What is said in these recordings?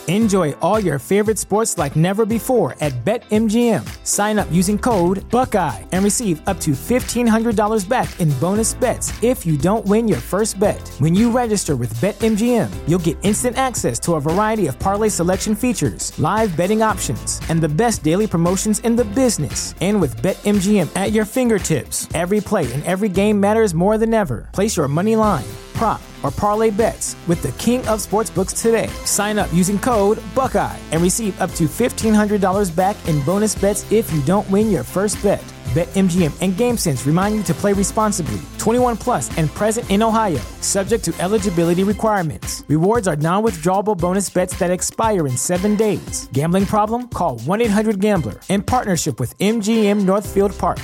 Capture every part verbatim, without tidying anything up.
Enjoy all your favorite sports like never before at BetMGM. Sign up using code Buckeye and receive up to fifteen hundred dollars back in bonus bets if you don't win your first bet. When you register with BetMGM, you'll get instant access to a variety of parlay selection features, live betting options, and the best daily promotions in the business. And with BetMGM at your fingertips, every play and every game matters more than ever. Place your money line, prop, or parlay bets with the king of sportsbooks today. Sign up using code Buckeye and receive up to fifteen hundred dollars back in bonus bets if you don't win your first bet. BetMGM and GameSense remind you to play responsibly. twenty-one plus and present in Ohio, subject to eligibility requirements. Rewards are non-withdrawable bonus bets that expire in seven days. Gambling problem? Call one eight hundred gambler in partnership with M G M Northfield Park.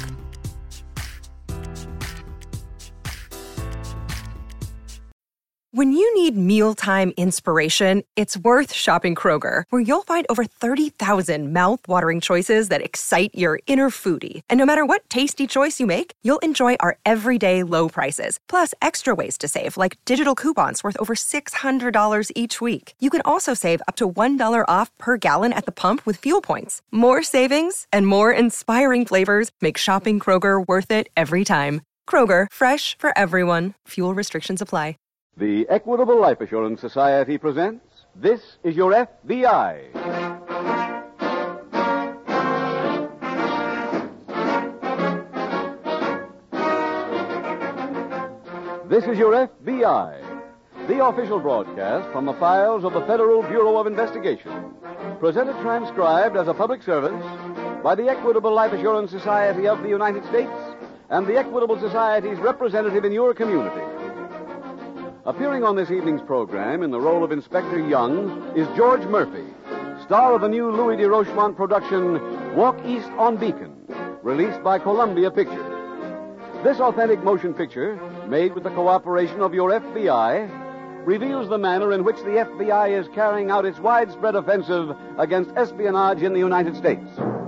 When you need mealtime inspiration, it's worth shopping Kroger, where you'll find over thirty thousand mouth-watering choices that excite your inner foodie. And no matter what tasty choice you make, you'll enjoy our everyday low prices, plus extra ways to save, like digital coupons worth over six hundred dollars each week. You can also save up to one dollar off per gallon at the pump with fuel points. More savings and more inspiring flavors make shopping Kroger worth it every time. Kroger, fresh for everyone. Fuel restrictions apply. The Equitable Life Assurance Society presents This Is Your F B I. This is Your F B I, the official broadcast from the files of the Federal Bureau of Investigation, presented transcribed as a public service by the Equitable Life Assurance Society of the United States and the Equitable Society's representative in your community. Appearing on this evening's program in the role of Inspector Young is George Murphy, star of the new Louis de Rochemont production, Walk East on Beacon, released by Columbia Pictures. This authentic motion picture, made with the cooperation of your F B I, reveals the manner in which the F B I is carrying out its widespread offensive against espionage in the United States.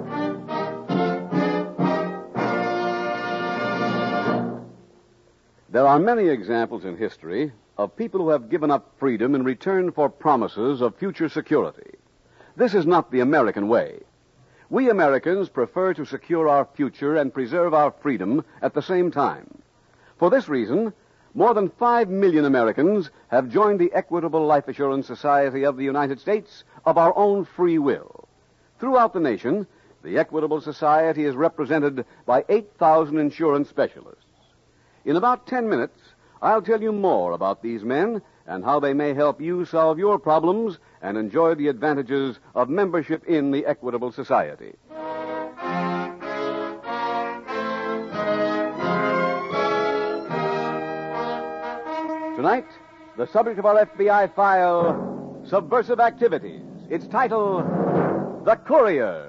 There are many examples in history of people who have given up freedom in return for promises of future security. This is not the American way. We Americans prefer to secure our future and preserve our freedom at the same time. For this reason, more than five million Americans have joined the Equitable Life Assurance Society of the United States of our own free will. Throughout the nation, the Equitable Society is represented by eight thousand insurance specialists. In about ten minutes, I'll tell you more about these men and how they may help you solve your problems and enjoy the advantages of membership in the Equitable Society. Tonight, the subject of our F B I file, Subversive Activities. Its title, The Courier.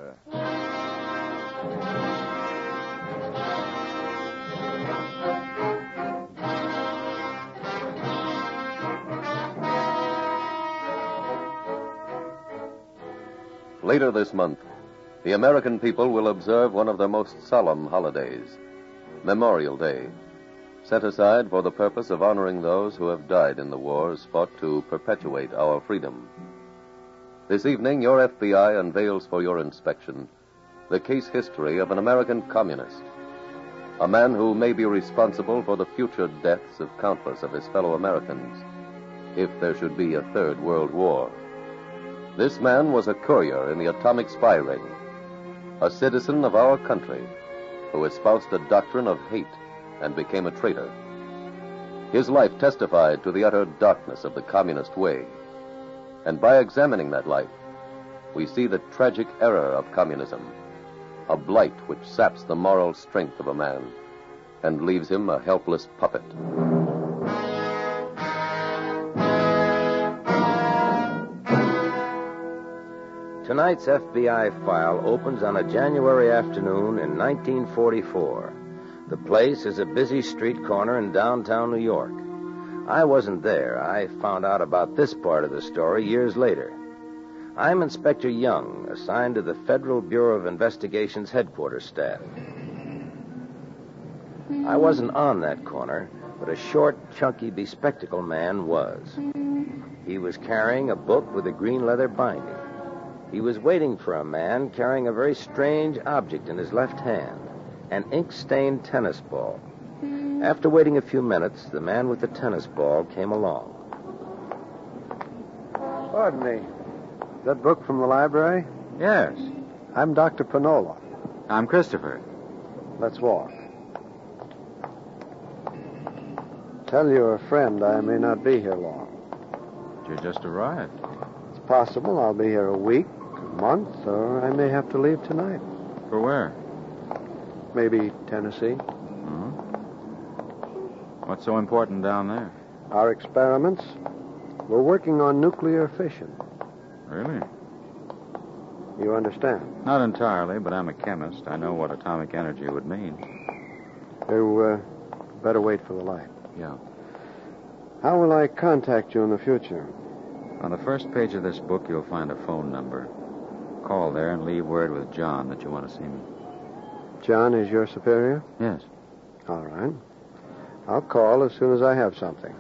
Later this month, the American people will observe one of their most solemn holidays, Memorial Day, set aside for the purpose of honoring those who have died in the wars fought to perpetuate our freedom. This evening, your F B I unveils for your inspection the case history of an American communist, a man who may be responsible for the future deaths of countless of his fellow Americans, if there should be a third world war. This man was a courier in the atomic spy ring, a citizen of our country who espoused a doctrine of hate and became a traitor. His life testified to the utter darkness of the communist way. And by examining that life, we see the tragic error of communism, a blight which saps the moral strength of a man and leaves him a helpless puppet. Tonight's F B I file opens on a January afternoon in nineteen forty-four. The place is a busy street corner in downtown New York. I wasn't there. I found out about this part of the story years later. I'm Inspector Young, assigned to the Federal Bureau of Investigation's headquarters staff. I wasn't on that corner, but a short, chunky, bespectacled man was. He was carrying a book with a green leather binding. He was waiting for a man carrying a very strange object in his left hand, an ink-stained tennis ball. After waiting a few minutes, the man with the tennis ball came along. Pardon me. Is that book from the library? Yes. I'm Doctor Panola. I'm Christopher. Let's walk. Tell your friend I may not be here long. You just arrived. It's possible I'll be here a week, a month, or I may have to leave tonight. For where? Maybe Tennessee. Hmm? What's so important down there? Our experiments. We're working on nuclear fission. Really? You understand? Not entirely, but I'm a chemist. I know what atomic energy would mean. You uh, better wait for the light. Yeah. How will I contact you in the future? On the first page of this book, you'll find a phone number. Call there and leave word with John that you want to see me. John is your superior? Yes. All right. I'll call as soon as I have something.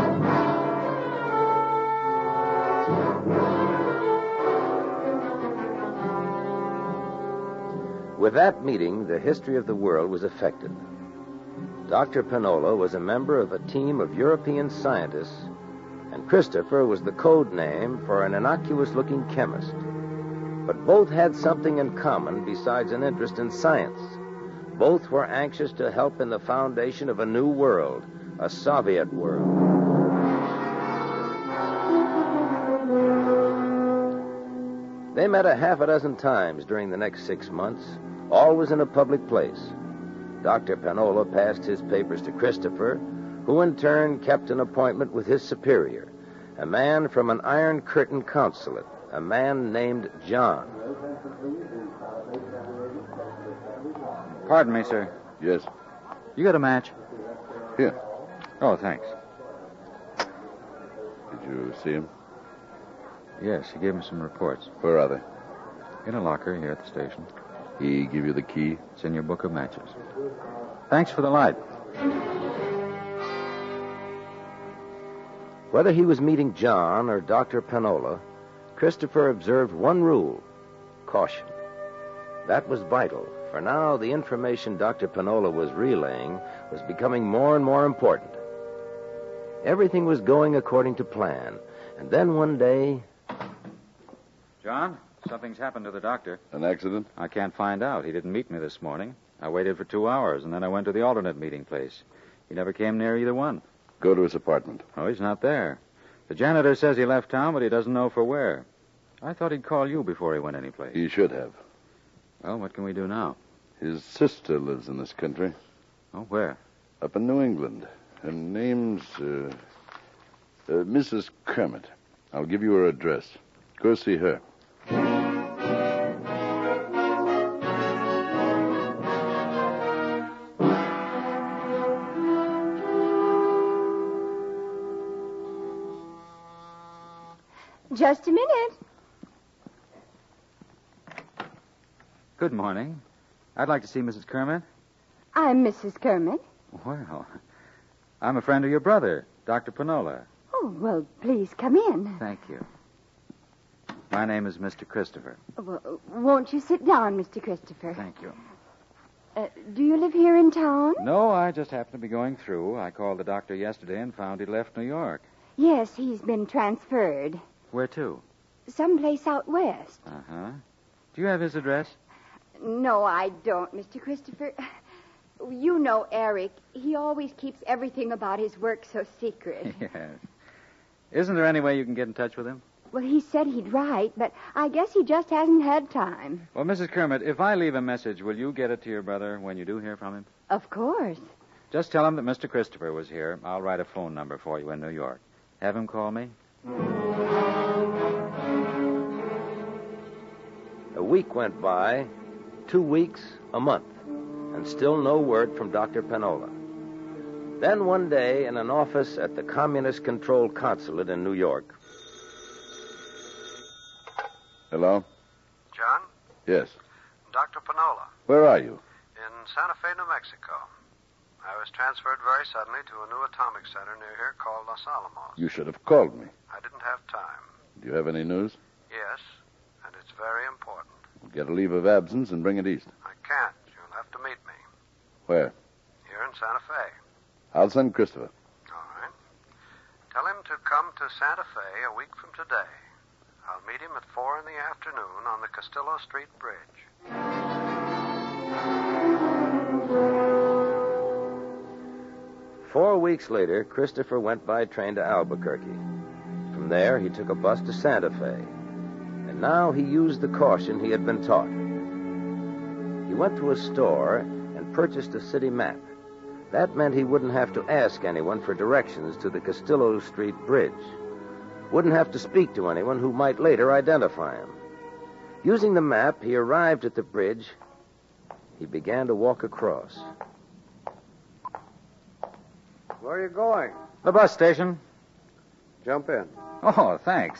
With that meeting, the history of the world was affected. Doctor Panola was a member of a team of European scientists, and Christopher was the code name for an innocuous-looking chemist. But both had something in common besides an interest in science. Both were anxious to help in the foundation of a new world, a Soviet world. They met a half a dozen times during the next six months, always in a public place. Doctor Panola passed his papers to Christopher, who in turn kept an appointment with his superior, a man from an Iron Curtain consulate, a man named John. Pardon me, sir. Yes. You got a match? Here. Oh, thanks. Did you see him? Yes, he gave me some reports. Where are they? In a locker here at the station. He give you the key? It's in your book of matches. Thanks for the light. Whether he was meeting John or Doctor Panola, Christopher observed one rule: caution. That was vital, for now the information Doctor Panola was relaying was becoming more and more important. Everything was going according to plan, and then one day... John, something's happened to the doctor. An accident? I can't find out. He didn't meet me this morning. I waited for two hours, and then I went to the alternate meeting place. He never came near either one. Go to his apartment. Oh, he's not there. The janitor says he left town, but he doesn't know for where. I thought he'd call you before he went anyplace. He should have. Well, what can we do now? His sister lives in this country. Oh, where? Up in New England. Her name's, uh, uh, Missus Kermit. I'll give you her address. Go see her. Just a minute. Good morning. I'd like to see Missus Kermit. I'm Missus Kermit. Well, I'm a friend of your brother, Doctor Panola. Oh, well, please come in. Thank you. My name is Mister Christopher. Well, won't you sit down, Mister Christopher? Thank you. Uh, do you live here in town? No, I just happened to be going through. I called the doctor yesterday and found he'd left New York. Yes, he's been transferred. Where to? Someplace out west. Uh-huh. Do you have his address? No, I don't, Mister Christopher. You know Eric. He always keeps everything about his work so secret. Yes. Isn't there any way you can get in touch with him? Well, he said he'd write, but I guess he just hasn't had time. Well, Missus Kermit, if I leave a message, will you get it to your brother when you do hear from him? Of course. Just tell him that Mister Christopher was here. I'll write a phone number for you in New York. Have him call me? A week went by, two weeks, a month, and still no word from Doctor Panola. Then one day, in an office at the communist-controlled consulate in New York... Hello? John? Yes. Doctor Panola. Where are you? In Santa Fe, New Mexico. I was transferred very suddenly to a new atomic center near here called Los Alamos. You should have called me. I didn't have time. Do you have any news? Yes, and it's very important. Get a leave of absence and bring it east. I can't. You'll have to meet me. Where? Here in Santa Fe. I'll send Christopher. All right. Tell him to come to Santa Fe a week from today. I'll meet him at four in the afternoon on the Castillo Street Bridge. Four weeks later, Christopher went by train to Albuquerque. From there, he took a bus to Santa Fe. And now he used the caution he had been taught. He went to a store and purchased a city map. That meant he wouldn't have to ask anyone for directions to the Castillo Street Bridge. Wouldn't have to speak to anyone who might later identify him. Using the map, he arrived at the bridge. He began to walk across. Where are you going? The bus station. Jump in. Oh, thanks.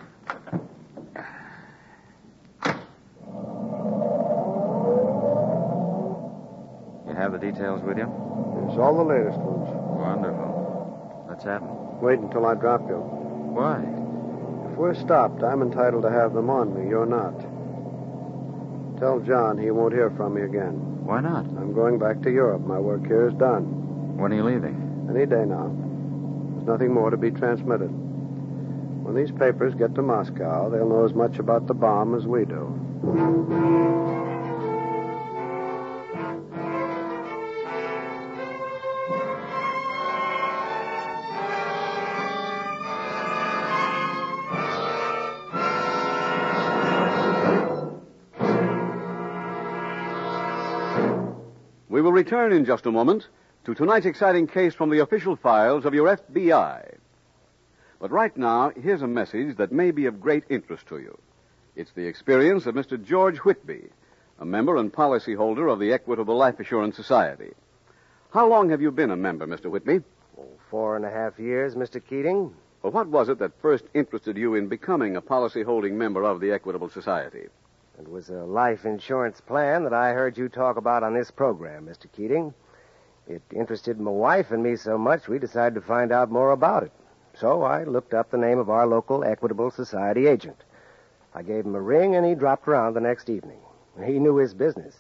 You have the details with you? It's all the latest ones. Wonderful. Let's have them. Wait until I drop you. Why? If we're stopped, I'm entitled to have them on me. You're not. Tell John he won't hear from me again. Why not? I'm going back to Europe. My work here is done. When are you leaving? Any day now. There's nothing more to be transmitted. When these papers get to Moscow, they'll know as much about the bomb as we do. We will return in just a moment to tonight's exciting case from the official files of your F B I. But right now, here's a message that may be of great interest to you. It's the experience of Mister George Whitby, a member and policyholder of the Equitable Life Assurance Society. How long have you been a member, Mister Whitby? Oh, four and a half years, Mister Keating. Well, what was it that first interested you in becoming a policy-holding member of the Equitable Society? It was a life insurance plan that I heard you talk about on this program, Mister Keating. It interested my wife and me so much, we decided to find out more about it. So I looked up the name of our local Equitable Society agent. I gave him a ring, and he dropped around the next evening. He knew his business.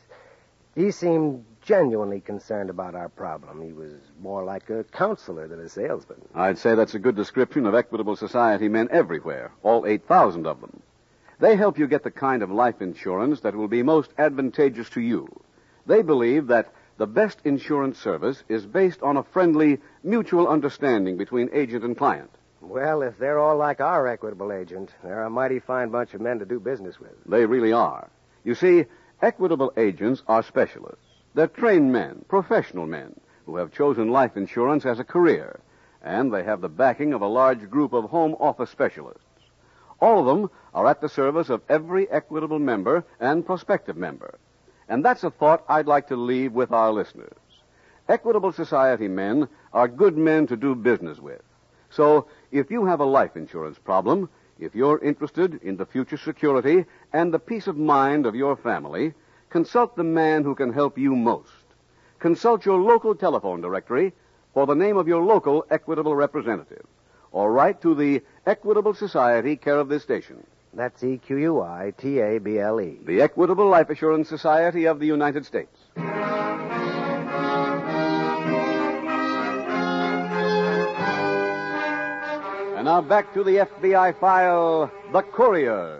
He seemed genuinely concerned about our problem. He was more like a counselor than a salesman. I'd say that's a good description of Equitable Society men everywhere, all eight thousand of them. They help you get the kind of life insurance that will be most advantageous to you. They believe that the best insurance service is based on a friendly, mutual understanding between agent and client. Well, if they're all like our Equitable agent, they're a mighty fine bunch of men to do business with. They really are. You see, Equitable agents are specialists. They're trained men, professional men, who have chosen life insurance as a career, and they have the backing of a large group of home office specialists. All of them are at the service of every Equitable member and prospective member. And that's a thought I'd like to leave with our listeners. Equitable Society men are good men to do business with. So, if you have a life insurance problem, if you're interested in the future security and the peace of mind of your family, consult the man who can help you most. Consult your local telephone directory for the name of your local Equitable representative, or write to the Equitable Society, care of this station. That's E Q U I T A B L E. The Equitable Life Assurance Society of the United States. And now back to the F B I file, The Courier.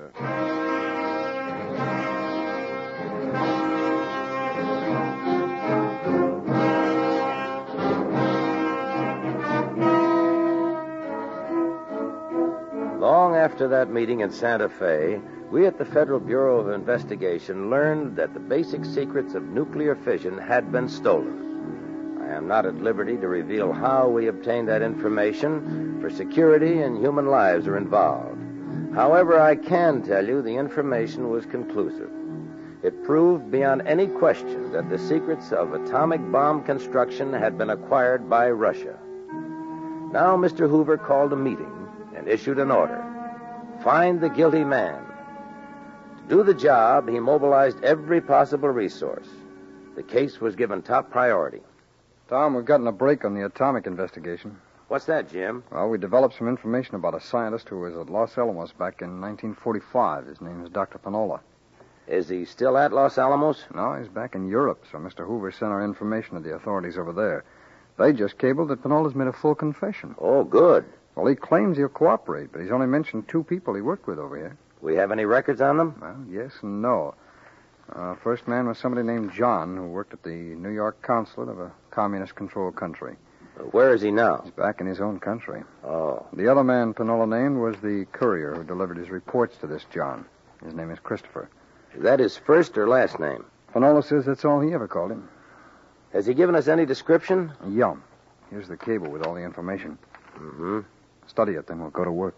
Long after that meeting in Santa Fe, we at the Federal Bureau of Investigation learned that the basic secrets of nuclear fission had been stolen. I am not at liberty to reveal how we obtained that information, for security and human lives are involved. However, I can tell you the information was conclusive. It proved beyond any question that the secrets of atomic bomb construction had been acquired by Russia. Now Mister Hoover called a meeting and issued an order. Find the guilty man. To do the job, he mobilized every possible resource. The case was given top priority. Tom, we've gotten a break on the atomic investigation. What's that, Jim? Well, we developed some information about a scientist who was at Los Alamos back in nineteen forty-five. His name is Doctor Panola. Is he still at Los Alamos? No, he's back in Europe, so Mister Hoover sent our information to the authorities over there. They just cabled that Panola's made a full confession. Oh, good. Well, he claims he'll cooperate, but he's only mentioned two people he worked with over here. We have any records on them? Well, yes and no. Uh, first man was somebody named John, who worked at the New York consulate of a communist-controlled country. Uh, where is he now? He's back in his own country. Oh. The other man Panola named was the courier who delivered his reports to this John. His name is Christopher. Is that his first or last name? Panola says that's all he ever called him. Has he given us any description? Yeah. Here's the cable with all the information. Mm-hmm. Study it, then we'll go to work.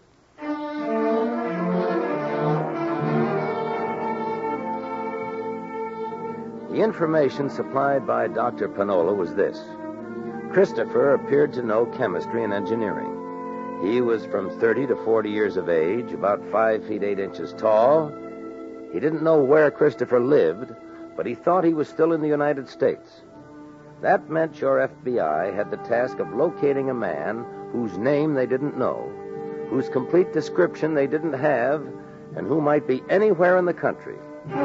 The information supplied by Doctor Panola was this. Christopher appeared to know chemistry and engineering. He was from thirty to forty years of age, about five feet eight inches tall. He didn't know where Christopher lived, but he thought he was still in the United States. That meant your F B I had the task of locating a man whose name they didn't know, whose complete description they didn't have, and who might be anywhere in the country.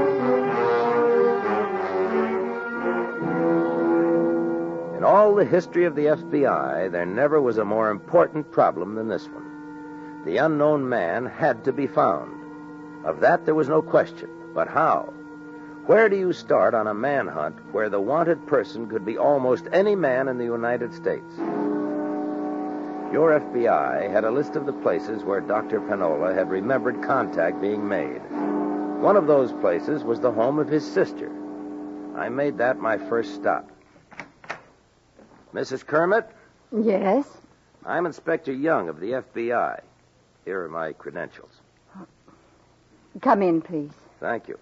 In all the history of the F B I, there never was a more important problem than this one. The unknown man had to be found. Of that there was no question. But how? Where do you start on a manhunt where the wanted person could be almost any man in the United States? Your F B I had a list of the places where Doctor Panola had remembered contact being made. One of those places was the home of his sister. I made that my first stop. Missus Kermit? Yes? I'm Inspector Young of the F B I. Here are my credentials. Come in, please. Thank you.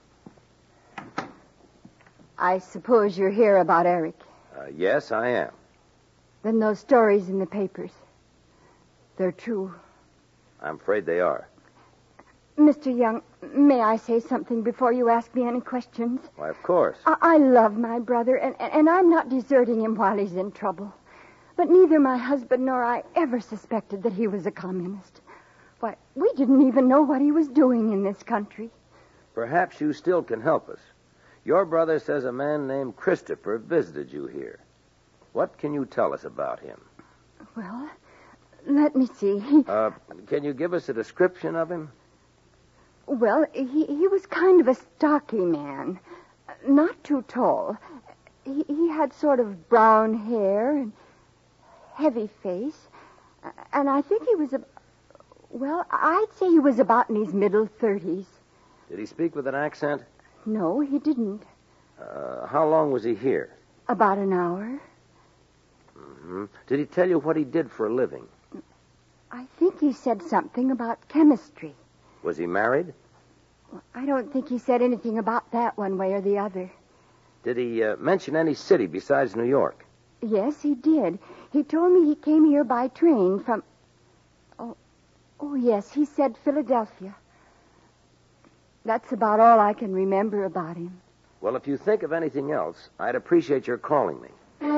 I suppose you're here about Eric. Uh, yes, I am. Then those stories in the papers, they're true. I'm afraid they are. Mister Young, may I say something before you ask me any questions? Why, of course. I, I love my brother, and, and I'm not deserting him while he's in trouble. But neither my husband nor I ever suspected that he was a communist. Why, we didn't even know what he was doing in this country. Perhaps you still can help us. Your brother says a man named Christopher visited you here. What can you tell us about him? Well, let me see. Uh, can you give us a description of him? Well, he, he was kind of a stocky man. Not too tall. He, he had sort of brown hair and heavy face. And I think he was, a, well, I'd say he was about in his middle thirties. Did he speak with an accent? No, he didn't. Uh, how long was he here? About an hour. Mm-hmm. Did he tell you what he did for a living? I think he said something about chemistry. Was he married? Well, I don't think he said anything about that one way or the other. Did he uh, mention any city besides New York? Yes, he did. He told me he came here by train from... Oh, oh yes, he said Philadelphia. That's about all I can remember about him. Well, if you think of anything else, I'd appreciate your calling me.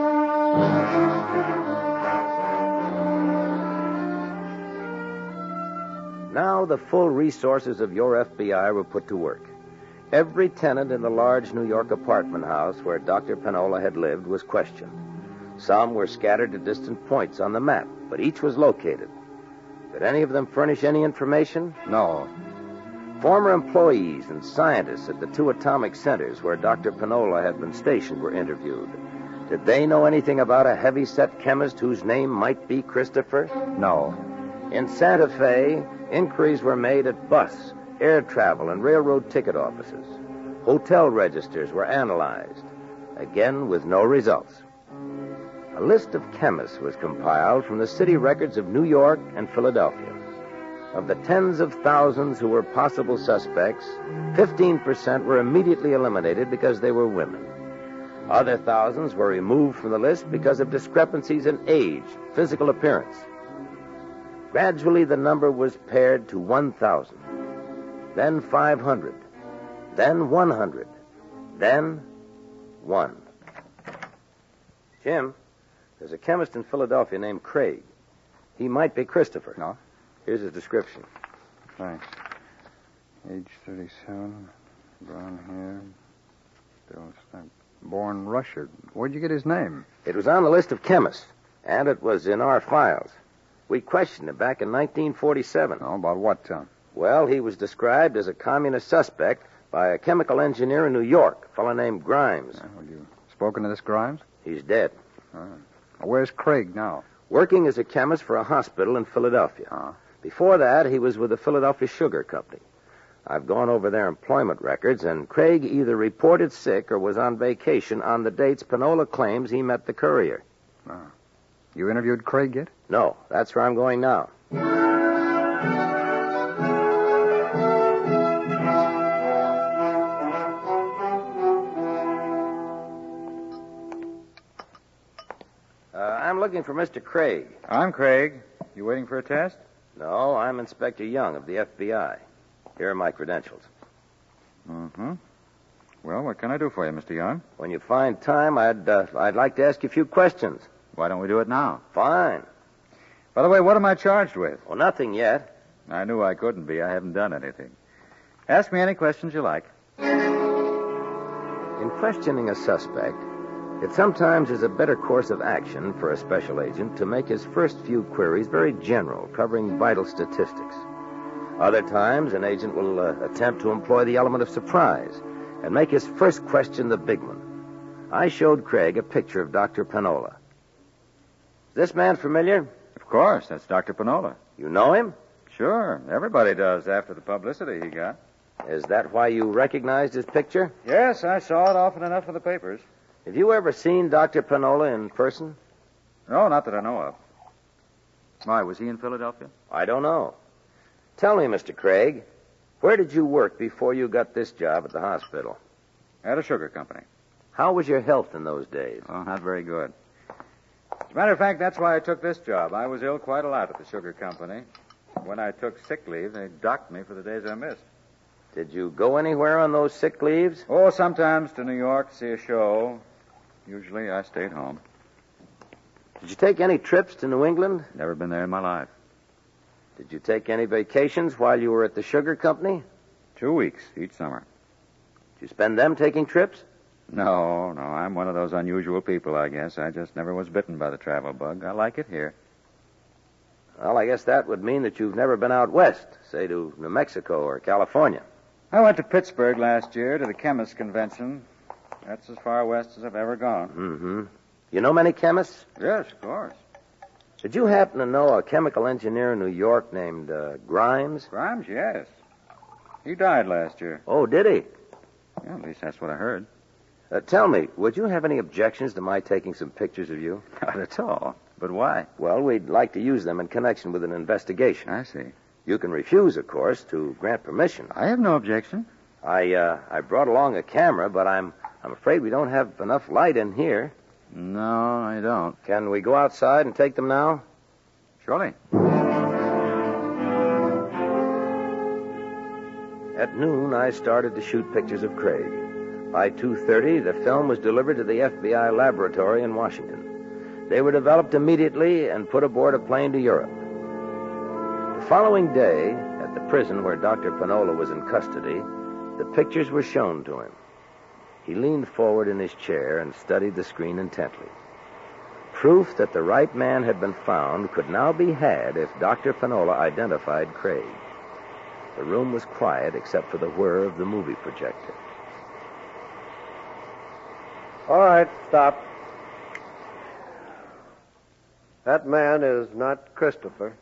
Now the full resources of your F B I were put to work. Every tenant in the large New York apartment house where Doctor Panola had lived was questioned. Some were scattered at distant points on the map, but each was located. Did any of them furnish any information? No. Former employees and scientists at the two atomic centers where Doctor Panola had been stationed were interviewed. Did they know anything about a heavy-set chemist whose name might be Christopher? No. In Santa Fe, inquiries were made at bus, air travel, and railroad ticket offices. Hotel registers were analyzed, again with no results. A list of chemists was compiled from the city records of New York and Philadelphia. Of the tens of thousands who were possible suspects, fifteen percent were immediately eliminated because they were women. Other thousands were removed from the list because of discrepancies in age, physical appearance. Gradually, the number was pared to one thousand, then five hundred, then one hundred, then one. Jim, there's a chemist in Philadelphia named Craig. He might be Christopher. No? Here's his description. Thanks. Age thirty-seven, brown hair, still stuck. Born Russia. Where'd you get his name? It was on the list of chemists, and it was in our files. We questioned him back in nineteen forty-seven. Oh, about what, Tom? Well, he was described as a communist suspect by a chemical engineer in New York, a fellow named Grimes. Uh, well, you spoken to this Grimes? He's dead. Uh, where's Craig now? Working as a chemist for a hospital in Philadelphia. Uh. Before that, he was with the Philadelphia Sugar Company. I've gone over their employment records, and Craig either reported sick or was on vacation on the dates Panola claims he met the courier. Uh. You interviewed Craig yet? No, that's where I'm going now. Uh, I'm looking for Mister Craig. I'm Craig. You waiting for a test? No, I'm Inspector Young of the F B I. Here are my credentials. Mm-hmm. Well, what can I do for you, Mister Young? When you find time, I'd uh, I'd like to ask you a few questions. Why don't we do it now? Fine. By the way, what am I charged with? Well, nothing yet. I knew I couldn't be. I haven't done anything. Ask me any questions you like. In questioning a suspect, it sometimes is a better course of action for a special agent to make his first few queries very general, covering vital statistics. Other times, an agent will uh, attempt to employ the element of surprise and make his first question the big one. I showed Craig a picture of Doctor Panola. Is this man familiar? Of course, that's Doctor Panola. You know him? Sure, everybody does after the publicity he got. Is that why you recognized his picture? Yes, I saw it often enough in the papers. Have you ever seen Doctor Panola in person? No, not that I know of. Why, was he in Philadelphia? I don't know. Tell me, Mister Craig, where did you work before you got this job at the hospital? At a sugar company. How was your health in those days? Oh, not very good. As a matter of fact, that's why I took this job. I was ill quite a lot at the sugar company. When I took sick leave, they docked me for the days I missed. Did you go anywhere on those sick leaves? Oh, sometimes to New York to see a show. Usually I stayed home. Did you take any trips to New England? Never been there in my life. Did you take any vacations while you were at the sugar company? Two weeks each summer. Did you spend them taking trips? No, no. I'm one of those unusual people, I guess. I just never was bitten by the travel bug. I like it here. Well, I guess that would mean that you've never been out west, say to New Mexico or California. I went to Pittsburgh last year to the chemists' convention. That's as far west as I've ever gone. Mm-hmm. You know many chemists? Yes, of course. Did you happen to know a chemical engineer in New York named uh, Grimes? Grimes, yes. He died last year. Oh, did he? Yeah, at least that's what I heard. Uh, tell me, would you have any objections to my taking some pictures of you? Not at all. But why? Well, we'd like to use them in connection with an investigation. I see. You can refuse, of course, to grant permission. I have no objection. I uh, I brought along a camera, but I'm I'm afraid we don't have enough light in here. No, I don't. Can we go outside and take them now? Surely. At noon, I started to shoot pictures of Craig. By two thirty, the film was delivered to the F B I laboratory in Washington. They were developed immediately and put aboard a plane to Europe. The following day, at the prison where Doctor Panola was in custody, the pictures were shown to him. He leaned forward in his chair and studied the screen intently. Proof that the right man had been found could now be had if Doctor Panola identified Craig. The room was quiet except for the whir of the movie projector. All right, stop. That man is not Christopher.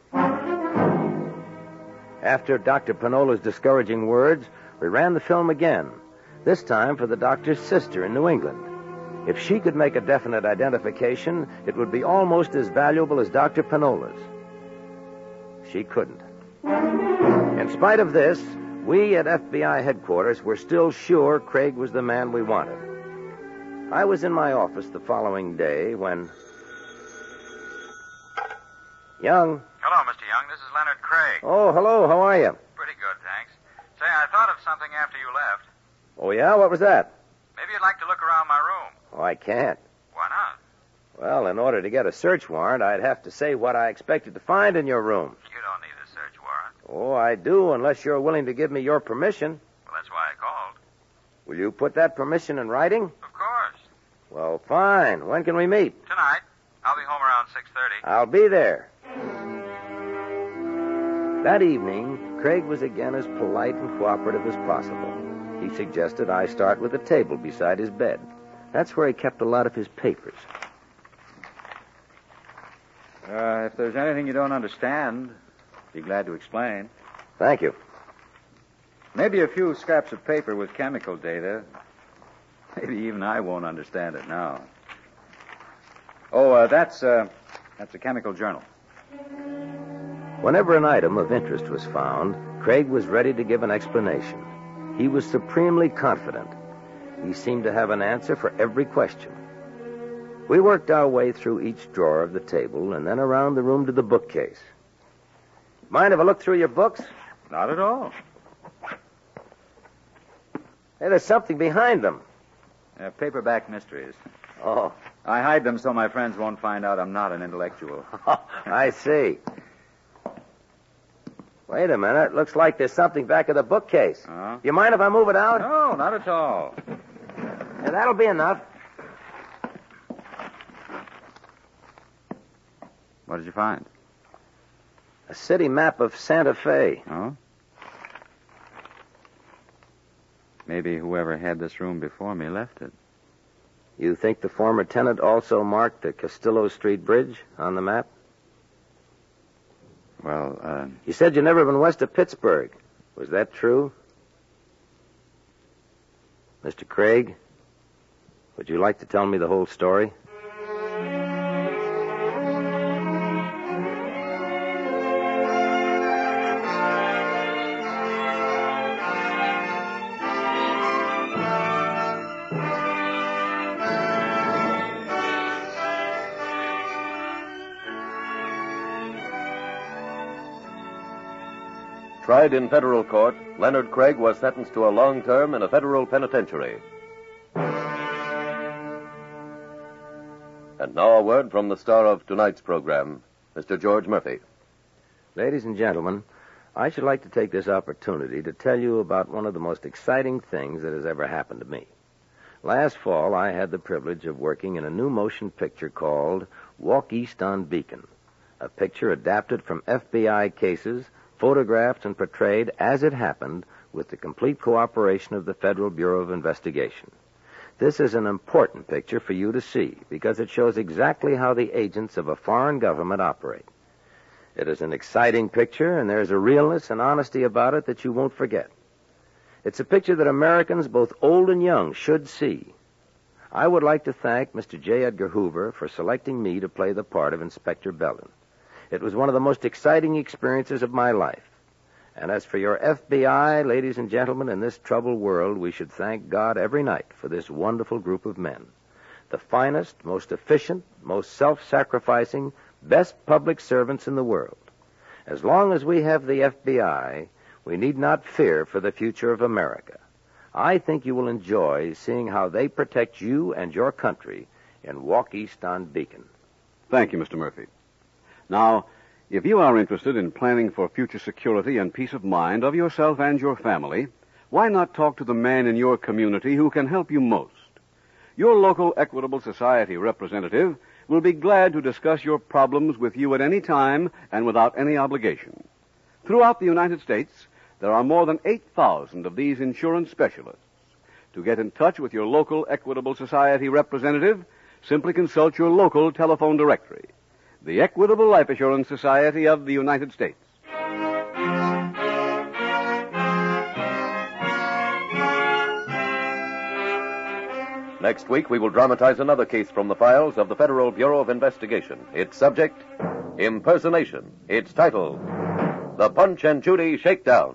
After Doctor Panola's discouraging words, we ran the film again, this time for the doctor's sister in New England. If she could make a definite identification, it would be almost as valuable as Doctor Panola's. She couldn't. In spite of this, we at F B I headquarters were still sure Craig was the man we wanted. I was in my office the following day when... Young. Hello, Mister Young. This is Leonard Craig. Oh, hello. How are you? Pretty good, thanks. Say, I thought of something after you left. Oh, yeah? What was that? Maybe you'd like to look around my room. Oh, I can't. Why not? Well, in order to get a search warrant, I'd have to say what I expected to find in your room. You don't need a search warrant. Oh, I do, unless you're willing to give me your permission. Well, that's why I called. Will you put that permission in writing? Of course. Well, fine. When can we meet? Tonight. I'll be home around six thirty. I'll be there. That evening, Craig was again as polite and cooperative as possible. He suggested I start with a table beside his bed. That's where he kept a lot of his papers. Uh, if there's anything you don't understand, be glad to explain. Thank you. Maybe a few scraps of paper with chemical data. Maybe even I won't understand it now. Oh, uh, that's, uh, that's a chemical journal. Whenever an item of interest was found, Craig was ready to give an explanation. He was supremely confident. He seemed to have an answer for every question. We worked our way through each drawer of the table and then around the room to the bookcase. Mind if I look through your books? Not at all. Hey, there's something behind them. Uh, paperback mysteries. Oh. I hide them so my friends won't find out I'm not an intellectual. I see. Wait a minute. Looks like there's something back of the bookcase. Uh-huh. You mind if I move it out? No, not at all. Yeah, that'll be enough. What did you find? A city map of Santa Fe. Oh? Maybe whoever had this room before me left it. You think the former tenant also marked the Castillo Street Bridge on the map? Well, uh... You said you'd never been west of Pittsburgh. Was that true? Mister Craig, would you like to tell me the whole story? Tried in federal court, Leonard Craig was sentenced to a long term in a federal penitentiary. And now a word from the star of tonight's program, Mister George Murphy. Ladies and gentlemen, I should like to take this opportunity to tell you about one of the most exciting things that has ever happened to me. Last fall, I had the privilege of working in a new motion picture called Walk East on Beacon, a picture adapted from F B I cases, photographed and portrayed as it happened with the complete cooperation of the Federal Bureau of Investigation. This is an important picture for you to see because it shows exactly how the agents of a foreign government operate. It is an exciting picture, and there's a realness and honesty about it that you won't forget. It's a picture that Americans, both old and young, should see. I would like to thank Mister J. Edgar Hoover for selecting me to play the part of Inspector Belden. It was one of the most exciting experiences of my life. And as for your F B I, ladies and gentlemen, in this troubled world, we should thank God every night for this wonderful group of men. The finest, most efficient, most self-sacrificing, best public servants in the world. As long as we have the F B I, we need not fear for the future of America. I think you will enjoy seeing how they protect you and your country in Walk East on Beacon. Thank you, Mister Murphy. Now, if you are interested in planning for future security and peace of mind of yourself and your family, why not talk to the man in your community who can help you most? Your local Equitable Society representative will be glad to discuss your problems with you at any time and without any obligation. Throughout the United States, there are more than eight thousand of these insurance specialists. To get in touch with your local Equitable Society representative, simply consult your local telephone directory. The Equitable Life Assurance Society of the United States. Next week, we will dramatize another case from the files of the Federal Bureau of Investigation. Its subject, impersonation. Its title, The Punch and Judy Shakedown.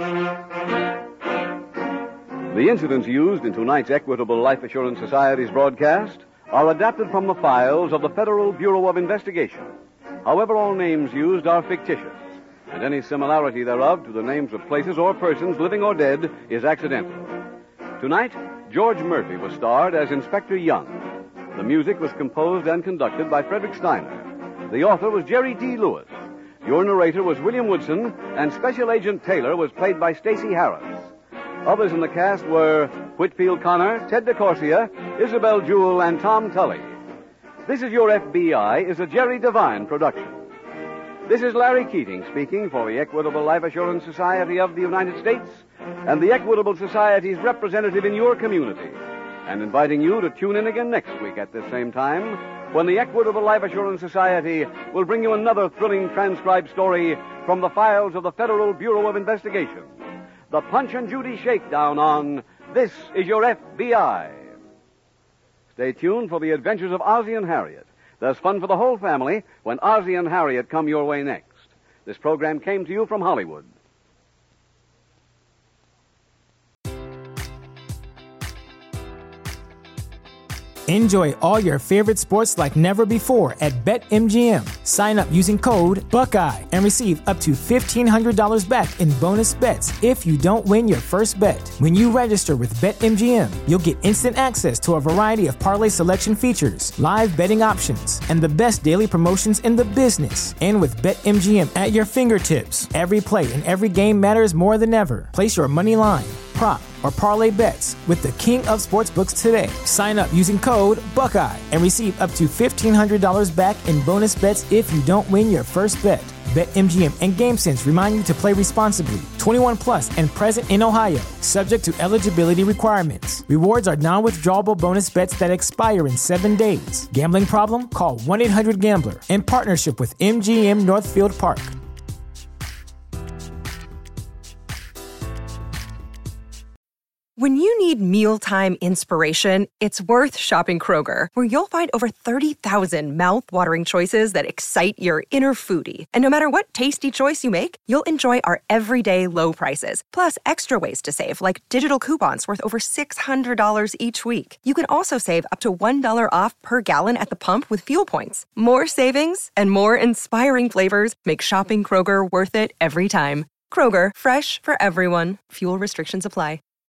The incidents used in tonight's Equitable Life Assurance Society's broadcast are adapted from the files of the Federal Bureau of Investigation. However, all names used are fictitious, and any similarity thereof to the names of places or persons, living or dead, is accidental. Tonight, George Murphy was starred as Inspector Young. The music was composed and conducted by Frederick Steiner. The author was Jerry D. Lewis. Your narrator was William Woodson, and Special Agent Taylor was played by Stacey Harris. Others in the cast were Whitfield Connor, Ted DeCorsia, Isabel Jewell, and Tom Tully. This Is Your F B I is a Jerry Devine production. This is Larry Keating speaking for the Equitable Life Assurance Society of the United States and the Equitable Society's representative in your community, and inviting you to tune in again next week at this same time when the Equitable Life Assurance Society will bring you another thrilling transcribed story from the files of the Federal Bureau of Investigation. The Punch and Judy Shakedown on This Is Your F B I. Stay tuned for the adventures of Ozzie and Harriet. There's fun for the whole family when Ozzie and Harriet come your way next. This program came to you from Hollywood. Enjoy all your favorite sports like never before at BetMGM. Sign up using code Buckeye and receive up to fifteen hundred dollars back in bonus bets if you don't win your first bet. When you register with BetMGM, you'll get instant access to a variety of parlay selection features, live betting options, and the best daily promotions in the business. And with BetMGM at your fingertips, every play and every game matters more than ever. Place your money line, prop, or parlay bets with the king of sportsbooks today. Sign up using code Buckeye and receive up to fifteen hundred dollars back in bonus bets if you don't win your first bet. BetMGM and GameSense remind you to play responsibly. twenty-one plus and present in Ohio, subject to eligibility requirements. Rewards are non-withdrawable bonus bets that expire in seven days. Gambling problem? Call one eight hundred gambler in partnership with M G M Northfield Park. When you need mealtime inspiration, it's worth shopping Kroger, where you'll find over thirty thousand mouth-watering choices that excite your inner foodie. And no matter what tasty choice you make, you'll enjoy our everyday low prices, plus extra ways to save, like digital coupons worth over six hundred dollars each week. You can also save up to one dollar off per gallon at the pump with fuel points. More savings and more inspiring flavors make shopping Kroger worth it every time. Kroger, fresh for everyone. Fuel restrictions apply.